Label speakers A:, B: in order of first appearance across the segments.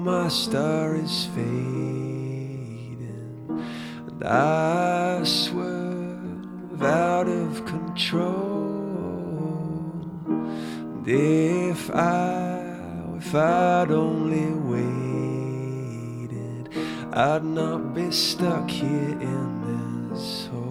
A: my star is fading, and I swerve out of control. And if I'd only waited, I'd not be stuck here in this hole.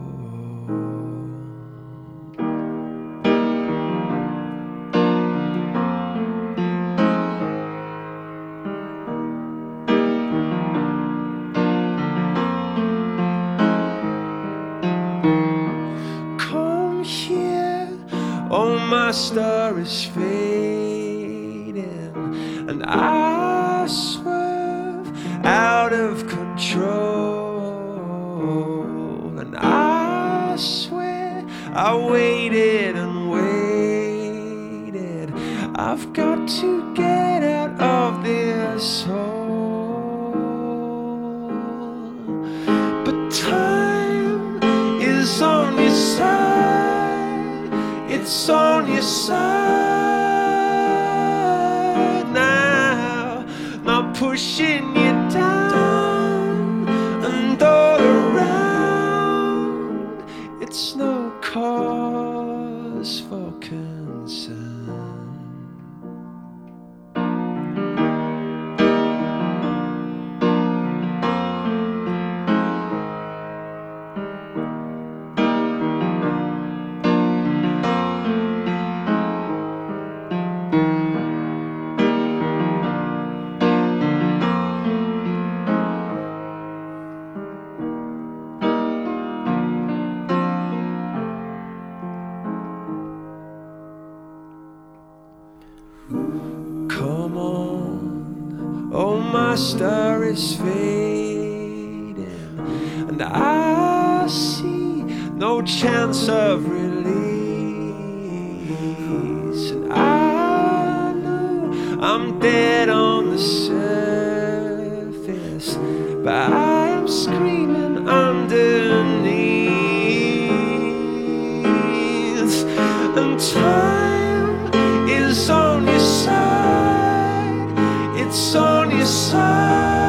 A: Oh, my star is fading, and I swerve out of control. And I swear I waited and waited. I've got to get out of this hole. But time is on your side. It's on your side now, not pushing you down and all around. It's no cause for concern. Come on, oh, my star is fading, and I see no chance of release. And I know I'm dead on the surface, but I am screaming underneath. And time is on your side. It's on your side.